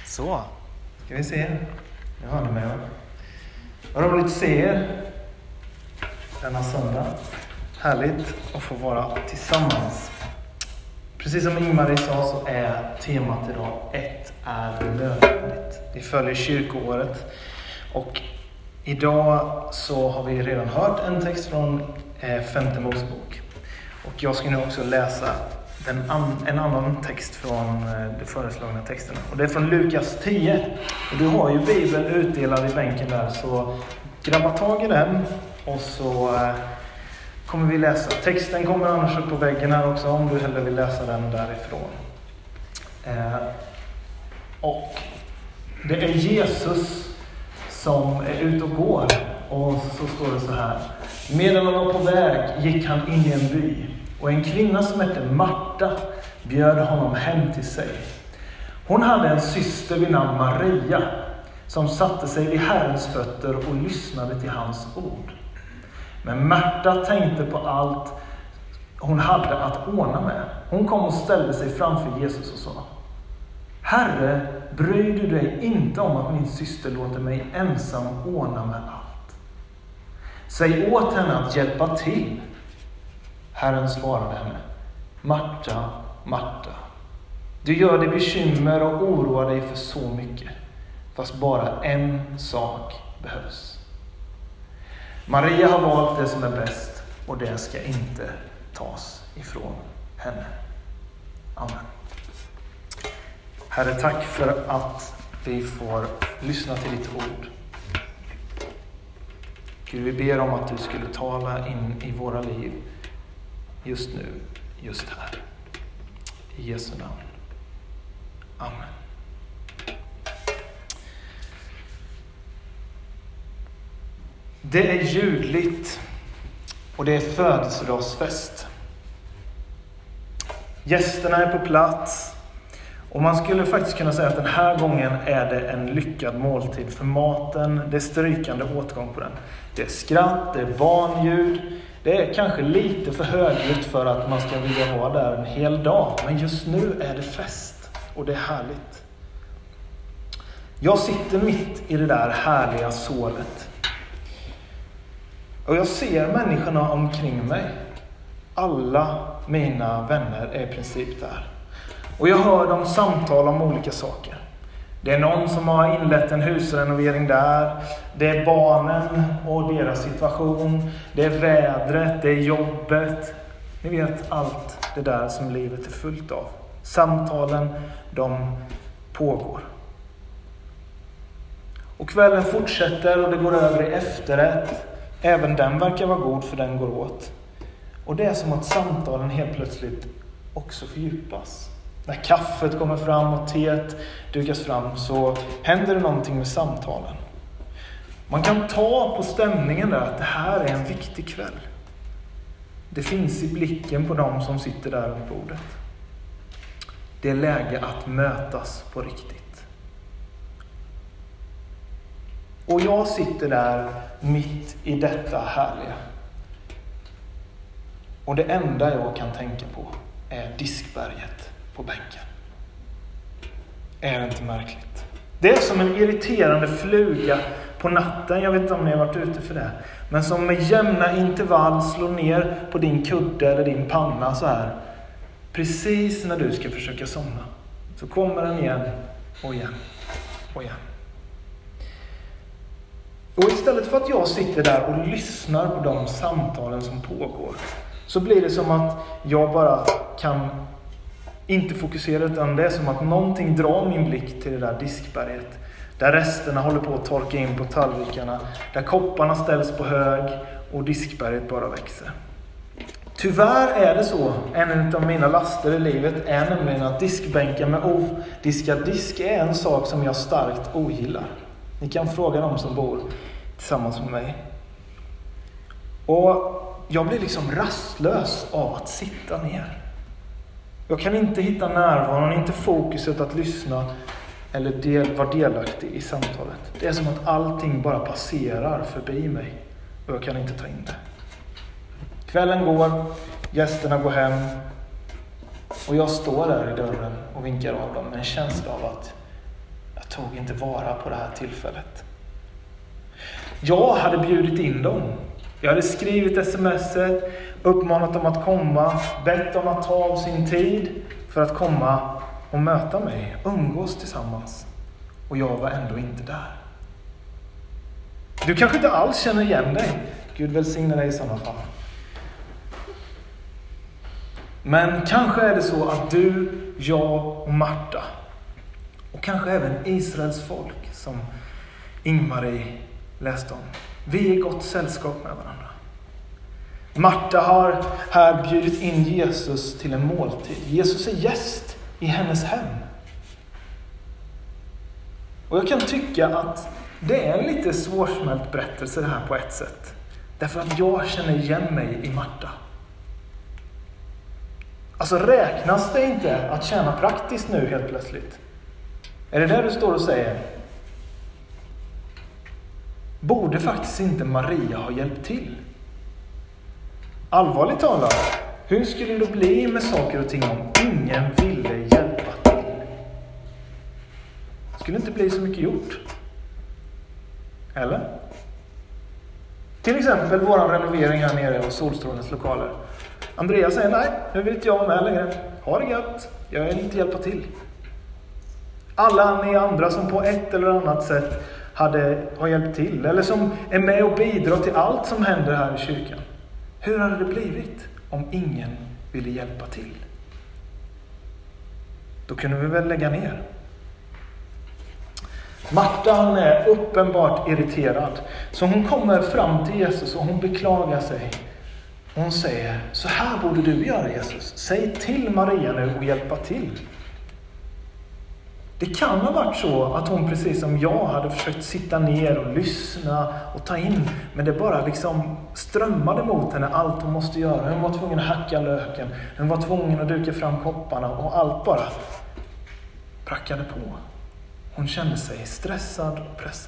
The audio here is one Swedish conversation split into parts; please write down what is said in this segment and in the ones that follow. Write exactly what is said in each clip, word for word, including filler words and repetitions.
Så, ska vi se. Nu har ni med mig. Vad roligt att se er denna söndag. Härligt att få vara tillsammans. Precis som Ingmarie sa så är temat idag ett är nödvändigt. Vi följer kyrkoåret och idag så har vi redan hört en text från femte Mosebok. Och jag ska nu också läsa den an, en annan text från de föreslagna texterna. Och det är från Lukas tio. Och du har ju Bibeln utdelad i bänken där, så grabba tag i den och så eh, kommer vi läsa. Texten kommer annars upp på väggen här också om du hellre vill läsa den därifrån. Eh, och det är Jesus som är ute och går. Och så står det så här. Medan han var på väg gick han in i en by. Och en kvinna som hette Marta bjöd honom hem till sig. Hon hade en syster vid namn Maria som satte sig vid Herrens fötter och lyssnade till hans ord. Men Marta tänkte på allt hon hade att ordna med. Hon kom och ställde sig framför Jesus och sa: Herre, bryr du dig inte om att min syster låter mig ensam ordna med allt? Säg åt henne att hjälpa till. Herren svarade henne: Marta, Marta, du gör dig bekymmer och oroar dig för så mycket, fast bara en sak behövs. Maria har valt det som är bäst och det ska inte tas ifrån henne. Amen. Herre, tack för att vi får lyssna till ditt ord. Gud, vi ber om att du skulle tala in i våra liv just nu, just här. I Jesu namn. Amen. Det är ljudligt och det är födelsedagsfest. Gästerna är på plats och man skulle faktiskt kunna säga att den här gången är det en lyckad måltid för maten. Det är strykande åtgång på den. Det är skratt, det är barnljud. Det är kanske lite för högljutt för att man ska vilja vara där en hel dag. Men just nu är det fest och det är härligt. Jag sitter mitt i det där härliga sålet. Och jag ser människorna omkring mig. Alla mina vänner är i princip där. Och jag hör dem samtala om olika saker. Det är någon som har inlett en husrenovering där. Det är barnen och deras situation. Det är vädret, det är jobbet. Ni vet allt det där som livet är fullt av. Samtalen, de pågår. Och kvällen fortsätter och det går över i efterrätt. Även den verkar vara god för den går åt. Och det är som att samtalen helt plötsligt också fördjupas. När kaffet kommer fram och teet dukas fram så händer det någonting med samtalen. Man kan ta på stämningen där att det här är en viktig kväll. Det finns i blicken på dem som sitter där runt bordet. Det är läge att mötas på riktigt. Och jag sitter där mitt i detta härliga. Och det enda jag kan tänka på är diskberget på bänken. Är det inte märkligt? Det är som en irriterande fluga på natten. Jag vet inte om ni har varit ute för det. Men som med jämna intervall slår ner på din kudde eller din panna så här. Precis när du ska försöka somna. Så kommer den igen och igen och igen. Och istället för att jag sitter där och lyssnar på de samtalen som pågår, så blir det som att jag bara kan inte fokusera, utan det är som att någonting drar min blick till det där diskberget. Där resterna håller på att torka in på tallrikarna. Där kopparna ställs på hög och diskberget bara växer. Tyvärr är det så. En av mina laster i livet är nämligen att diskbänken med odiskad disk är en sak som jag starkt ogillar. Ni kan fråga dem som bor tillsammans med mig. Och jag blir liksom rastlös av att sitta ner. Jag kan inte hitta närvaron, inte fokuset att lyssna eller del, vara delaktig i samtalet. Det är som att allting bara passerar förbi mig och jag kan inte ta in det. Kvällen går, gästerna går hem och jag står där i dörren och vinkar av dem med en känsla av att jag tog inte vara på det här tillfället. Jag hade bjudit in dem. Jag hade skrivit smset, uppmanat dem att komma, bett dem att ta av sin tid för att komma och möta mig, umgås tillsammans. Och jag var ändå inte där. Du kanske inte alls känner igen dig. Gud välsigne dig i sådana fall. Men kanske är det så att du, jag och Marta, och kanske även Israels folk som Ingmarie läste om, vi är i gott sällskap med varandra. Marta har här bjudit in Jesus till en måltid. Jesus är gäst i hennes hem. Och jag kan tycka att det är en lite svårsmält berättelse det här på ett sätt. Därför att jag känner igen mig i Marta. Alltså räknas det inte att tjäna praktiskt nu helt plötsligt? Är det där du står och säger? Borde faktiskt inte Maria ha hjälpt till? Allvarligt talat, hur skulle det bli med saker och ting om ingen ville hjälpa till? Det skulle inte bli så mycket gjort. Eller? Till exempel vår renovering här nere av Solstrålens lokaler. Andreas säger nej, nu vill inte jag vara med längre. Ha det gött, jag vill inte hjälpa till. Alla ni andra som på ett eller annat sätt hade, har hjälpt till, eller som är med och bidrar till allt som händer här i kyrkan. Hur hade det blivit om ingen ville hjälpa till? Då kunde vi väl lägga ner. Marta, hon är uppenbart irriterad. Så hon kommer fram till Jesus och hon beklagar sig. Hon säger, så här borde du göra Jesus. Säg till Maria nu och hjälpa till. Det kan ha varit så att hon precis som jag hade försökt sitta ner och lyssna och ta in. Men det bara liksom strömmade mot henne allt hon måste göra. Hon var tvungen att hacka löken. Hon var tvungen att duka fram kopparna och allt bara prackade på. Hon kände sig stressad och pressad.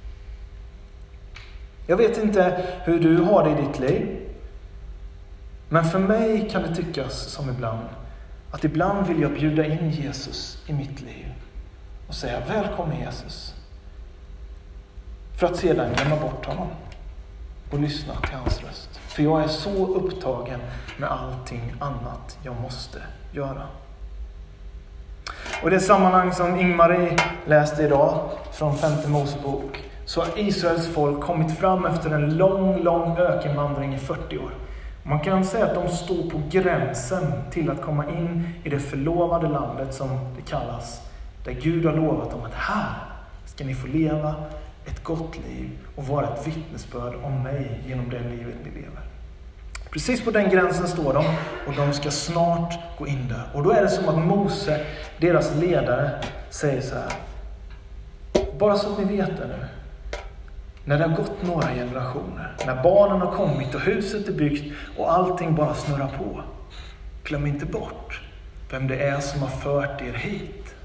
Jag vet inte hur du har det i ditt liv. Men för mig kan det tyckas som ibland att ibland vill jag bjuda in Jesus i mitt liv och säga välkommen Jesus. För att sedan glömma bort honom och lyssna till hans röst. För jag är så upptagen med allting annat jag måste göra. Och i det sammanhang som Ingmarie läste idag från femte Mosebok så har Israels folk kommit fram efter en lång, lång ökenvandring i fyrtio år. Man kan säga att de står på gränsen till att komma in i det förlovade landet som det kallas. Där Gud har lovat dem att här ska ni få leva ett gott liv och vara ett vittnesbörd om mig genom det livet ni lever. Precis på den gränsen står de och de ska snart gå in där. Och då är det som att Mose, deras ledare, säger så här. Bara så att ni vet det nu. När det har gått några generationer, när barnen har kommit och huset är byggt och allting bara snurrar på. Glöm inte bort vem det är som har fört er hit.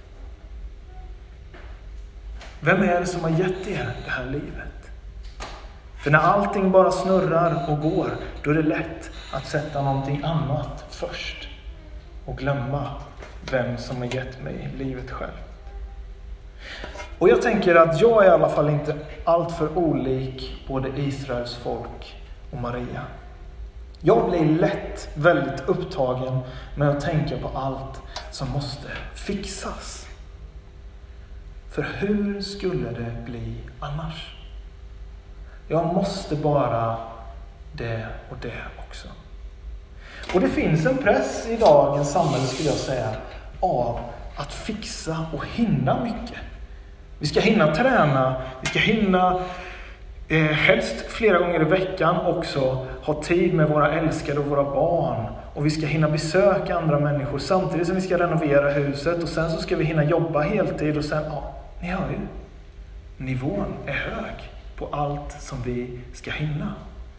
Vem är det som har gett er det här livet? För när allting bara snurrar och går, då är det lätt att sätta någonting annat först. Och glömma vem som har gett mig livet själv. Och jag tänker att jag är i alla fall inte allt för olik både Israels folk och Maria. Jag blir lätt väldigt upptagen med att tänka på allt som måste fixas. För hur skulle det bli annars? Jag måste bara det och det också. Och det finns en press i dagens samhälle, skulle jag säga, av att fixa och hinna mycket. Vi ska hinna träna, vi ska hinna eh, helst flera gånger i veckan också ha tid med våra älskade och våra barn. Och vi ska hinna besöka andra människor samtidigt som vi ska renovera huset. Och sen så ska vi hinna jobba heltid och sen, ja, ni hör ju. Nivån är hög på allt som vi ska hinna.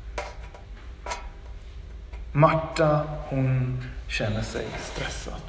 Marta, hon känner sig stressad.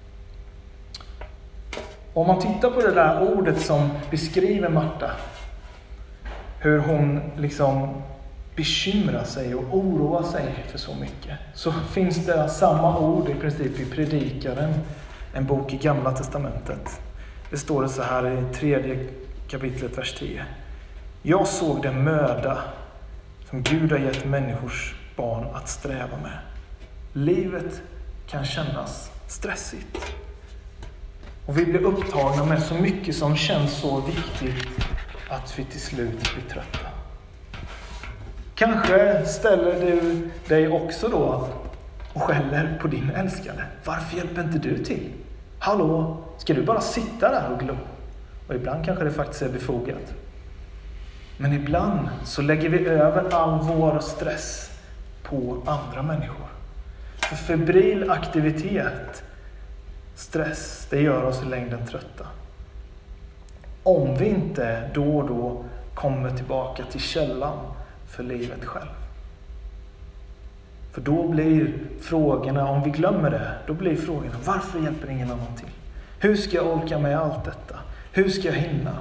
Om man tittar på det där ordet som beskriver Marta, hur hon liksom bekymrar sig och oroar sig för så mycket, så finns det samma ord i princip i Predikaren, en bok i Gamla testamentet. Det står det så här i tredje kapitlet, vers tio. Jag såg den möda som Gud har gett människors barn att sträva med. Livet kan kännas stressigt. Och vi blir upptagna med så mycket som känns så viktigt att vi till slut blir trötta. Kanske ställer du dig också då och skäller på din älskade. Varför hjälper inte du till? Hallå, ska du bara sitta där och glo? Och ibland kanske det faktiskt är befogat. Men ibland så lägger vi över all vår stress på andra människor. För febril aktivitet, stress, det gör oss i längden trötta. Om vi inte då och då kommer tillbaka till källan för livet själv. För då blir frågorna, om vi glömmer det, då blir frågorna, varför hjälper ingen annan till? Hur ska jag orka med allt detta? Hur ska jag hinna?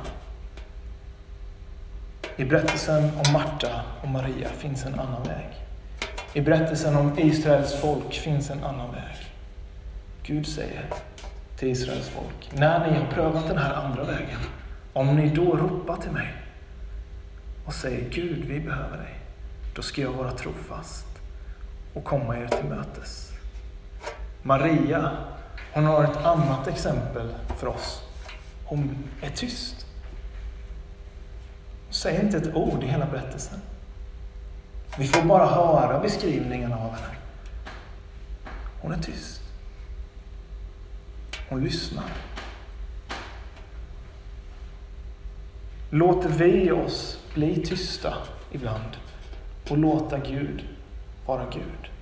I berättelsen om Marta och Maria finns en annan väg. I berättelsen om Israels folk finns en annan väg. Gud säger till Israels folk, när ni har prövat den här andra vägen, om ni då ropar till mig och säger, Gud, vi behöver dig, då ska jag vara trofast och komma er till mötes. Maria, hon har ett annat exempel för oss. Hon är tyst. Hon säger inte ett ord i hela berättelsen. Vi får bara höra beskrivningen av henne. Hon är tyst. Hon lyssnar. Låter vi oss bli tysta ibland och låta Gud vara Gud?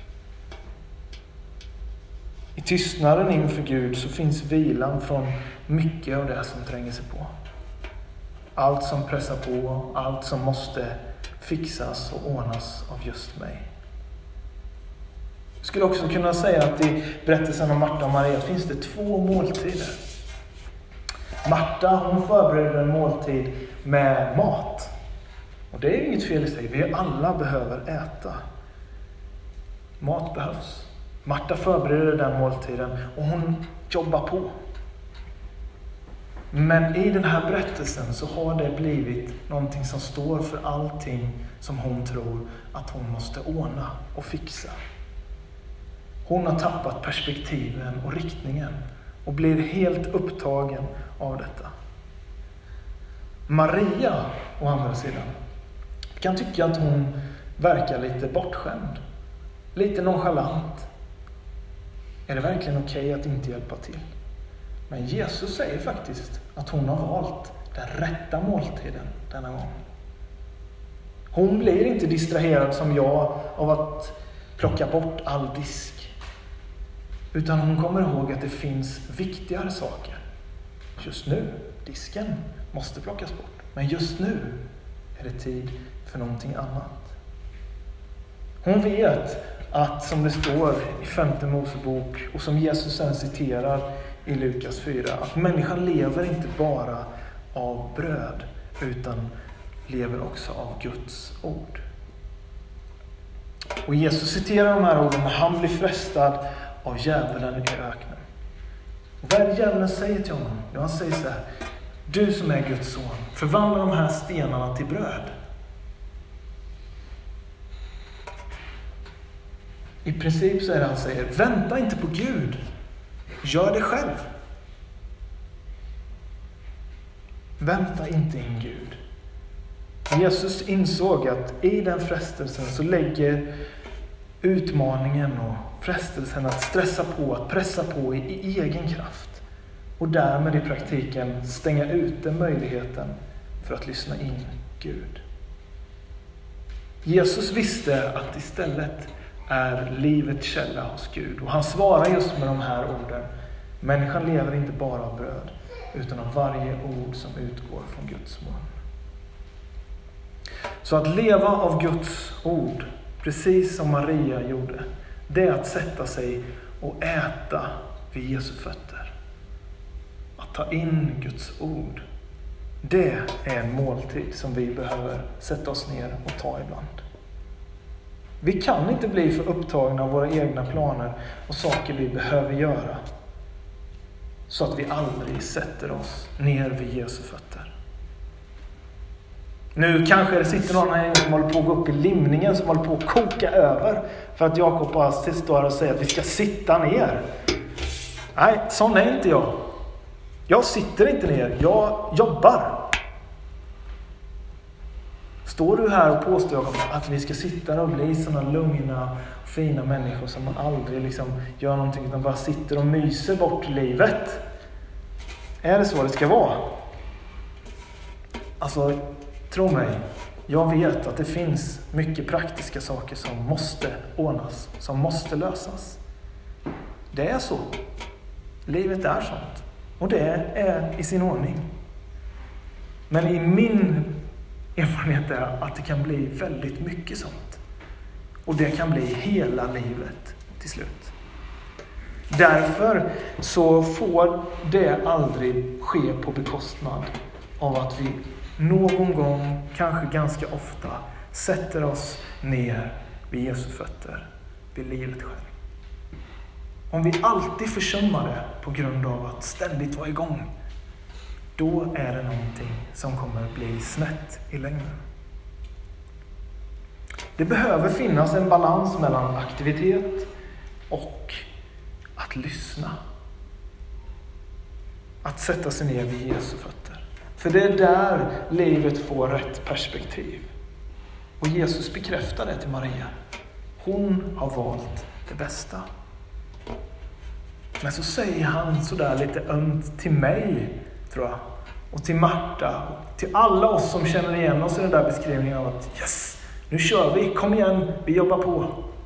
I tystnaden inför Gud så finns vilan från mycket av det som tränger sig på. Allt som pressar på, allt som måste fixas och ordnas av just mig. Jag skulle också kunna säga att i berättelsen om Marta och Maria finns det två måltider. Marta, hon förbereder en måltid med mat. Och det är inget fel i sig, vi alla behöver äta. Mat behövs. Marta förbereder den måltiden och hon jobbar på. Men i den här berättelsen så har det blivit någonting som står för allting som hon tror att hon måste ordna och fixa. Hon har tappat perspektiven och riktningen och blir helt upptagen av detta. Maria, å andra sidan, kan tycka att hon verkar lite bortskämd. Lite nonchalant. Är det verkligen okej att inte hjälpa till? Men Jesus säger faktiskt att hon har valt den rätta måltiden denna gång. Hon blir inte distraherad som jag av att plocka bort all disk. Utan hon kommer ihåg att det finns viktigare saker. Just nu, disken måste plockas bort. Men just nu är det tid för någonting annat. Hon vet att, som det står i femte Mosebok och som Jesus sen citerar i Lukas fyra, att människan lever inte bara av bröd utan lever också av Guds ord. Och Jesus citerar de här orden när han blir frestad av djävulen i öknen. Och vad är det djävulen säger till honom? Jo, han säger så här: du som är Guds son, förvandla de här stenarna till bröd. I princip så är det han säger: vänta inte på Gud, gör det själv. Vänta inte in Gud. Jesus insåg att i den frestelsen så lägger utmaningen och frestelsen att stressa på, att pressa på i, i egen kraft. Och därmed i praktiken stänga ute möjligheten för att lyssna in Gud. Jesus visste att istället är livet källa hos Gud. Och han svarar just med de här orden: människan lever inte bara av bröd utan av varje ord som utgår från Guds mun. Så att leva av Guds ord, precis som Maria gjorde, det är att sätta sig och äta vid Jesu fötter. Att ta in Guds ord, det är en måltid som vi behöver sätta oss ner och ta ibland. Vi kan inte bli för upptagna av våra egna planer och saker vi behöver göra. så att vi aldrig sätter oss ner vid Jesu fötter. Nu kanske det sitter någon här som håller på att gå upp i limningen, som håller på att koka över för att Jakob bara står och säger att vi ska sitta ner. Nej, sån är inte jag. Jag sitter inte ner, jag jobbar. Står du här och påstår att vi ska sitta och bli sådana lugna och fina människor som man aldrig liksom gör någonting utan bara sitter och myser bort livet? Är det så det ska vara? Alltså, tro mig, jag vet att det finns mycket praktiska saker som måste ordnas, som måste lösas. Det är så. Livet är sånt. Och det är i sin ordning. Men i min erfarenhet är att det kan bli väldigt mycket sånt. Och det kan bli hela livet till slut. Därför så får det aldrig ske på bekostnad av att vi någon gång, kanske ganska ofta, sätter oss ner vid Jesu fötter, vid livet själv. Om vi alltid försummar det på grund av att ständigt vara igång, då är det någonting som kommer att bli snett i längden. Det behöver finnas en balans mellan aktivitet och att lyssna. Att sätta sig ner vid Jesu fötter. För det är där livet får rätt perspektiv. Och Jesus bekräftar det till Maria. Hon har valt det bästa. Men så säger han sådär lite ömt till mig, tror jag. Och till Marta. Och till alla oss som känner igen oss i den där beskrivningen av att yes, nu kör vi, kom igen, vi jobbar på.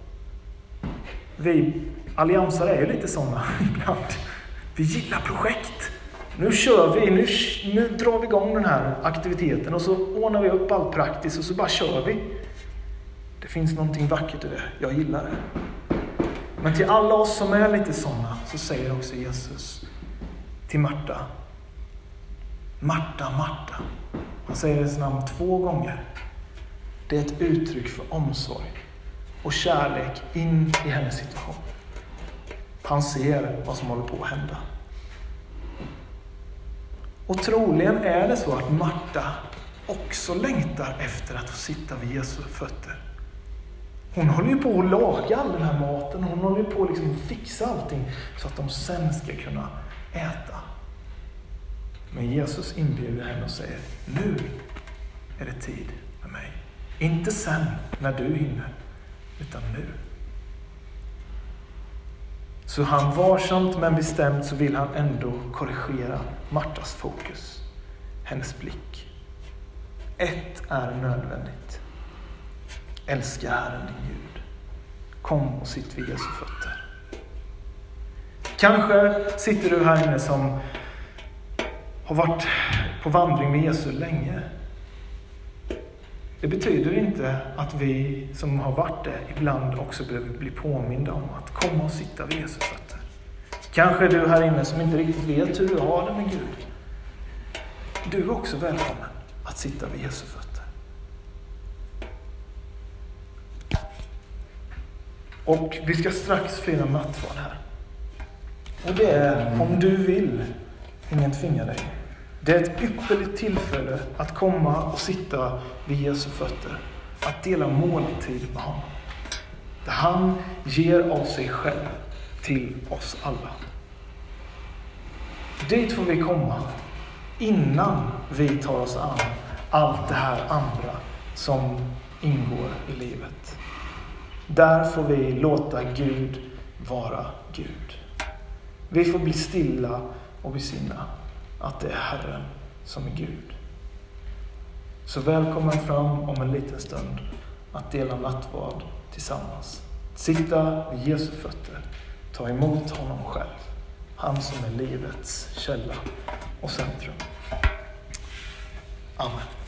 Vi alliansare är ju lite sådana ibland. Vi gillar projekt. Nu kör vi, nu, nu drar vi igång den här aktiviteten och så ordnar vi upp allt praktiskt och så bara kör vi. Det finns någonting vackert i det, jag gillar det. Men till alla oss som är lite sådana så säger också Jesus till Marta. Marta, Marta. Han säger hennes namn två gånger. Det är ett uttryck för omsorg och kärlek in i hennes situation. Han ser vad som håller på att hända. Och troligen är det så att Marta också längtar efter att få sitta vid Jesu fötter. Hon håller ju på att laga all den här maten. Hon håller ju på att liksom fixa allting så att de sen ska kunna äta. Men Jesus inbjuder henne och säger, nu är det tid med mig. Inte sen när du hinner, utan nu. Så han varsamt men bestämt så vill han ändå korrigera Martas fokus. Hennes blick. Ett är nödvändigt. Älska Herren din Gud. Kom och sitt vid Jesu fötter. Kanske sitter du här inne som har varit på vandring med Jesus länge. Det betyder inte att vi som har varit det ibland också behöver bli påminda om att komma och sitta vid Jesu fötter. Kanske du här inne som inte riktigt vet hur du har det med Gud. Du är också välkommen att sitta vid Jesu fötter. Och vi ska strax fira nattvard här. Och det är, om du vill, ingen tvingar dig. Det är ett ypperligt tillfälle att komma och sitta vid Jesu fötter. Att dela måltid med honom. Där han ger av sig själv till oss alla. Dit får vi komma innan vi tar oss an allt det här andra som ingår i livet. Där får vi låta Gud vara Gud. Vi får bli stilla och besinna att det är Herren som är Gud. Så välkommen fram om en liten stund att dela nattvard tillsammans. Sitta vid Jesu fötter. Ta emot honom själv. Han som är livets källa och centrum. Amen.